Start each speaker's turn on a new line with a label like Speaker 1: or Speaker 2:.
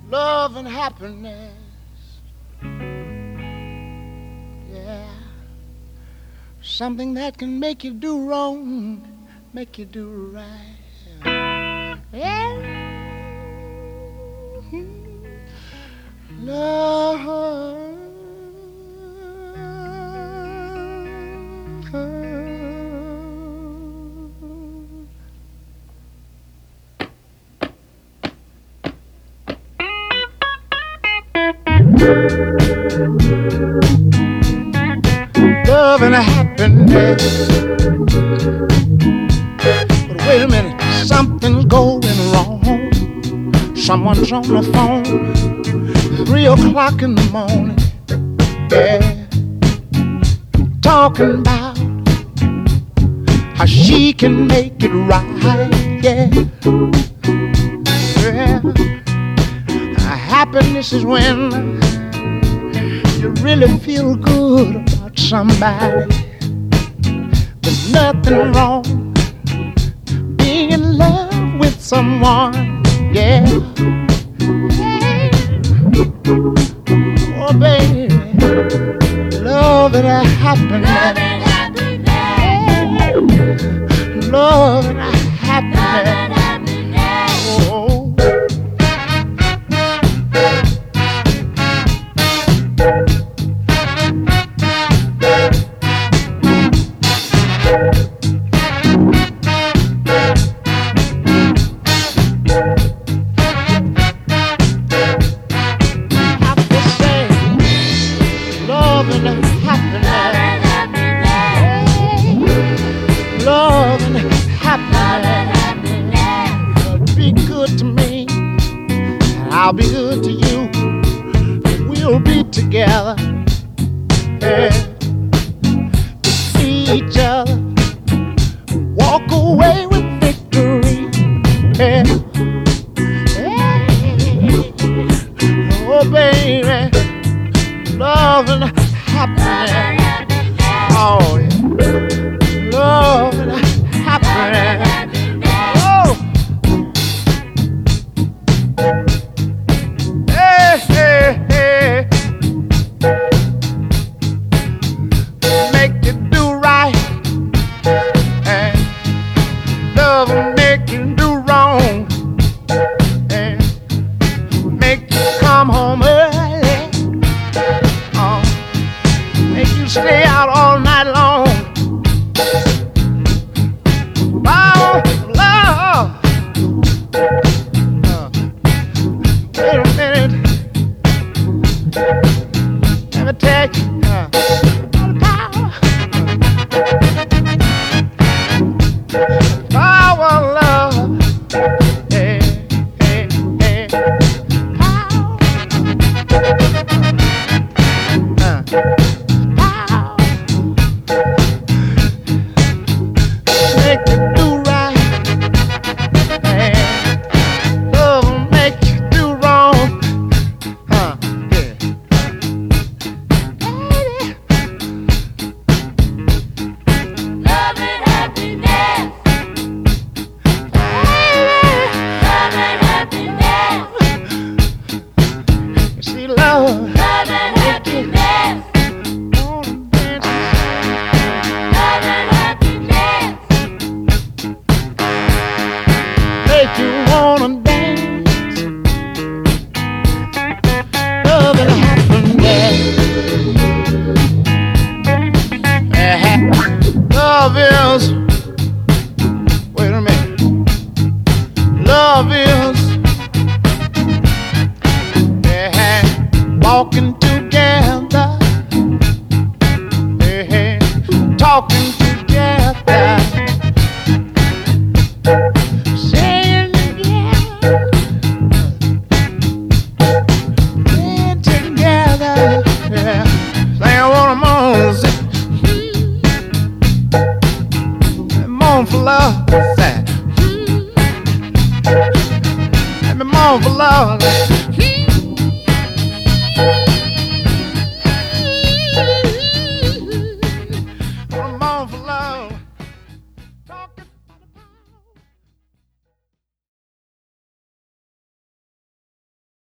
Speaker 1: love and happiness. Yeah, something that can make you do wrong, make you do right. Yeah, love. Love and happiness. But wait a minute, something's going wrong. Someone's on the phone, 3 o'clock in the morning. Yeah, talking about how she can make it right. Yeah, yeah. Happiness is when you really feel good about somebody. There's nothing wrong being in love with someone. Yeah. Oh, baby, love and happiness. Love and happiness. Oh. I'll be good to you. We'll be together. Yeah. To see each other, walk away with victory. Yeah. Yeah. Oh, baby, love and happiness. Oh, yeah. Love and happiness. Stay out all night long. Oh, love. Wait a minute. Let me tell you. Power, love. Hey, hey, hey. Power. Make you do right, and love will make you do wrong. Yeah. Love and happiness. Love and happiness. You see, love and happiness. Make you wanna dance. Love and happiness. Love is, wait a minute. Love is, walking together, talking together. For love, let me moan for love.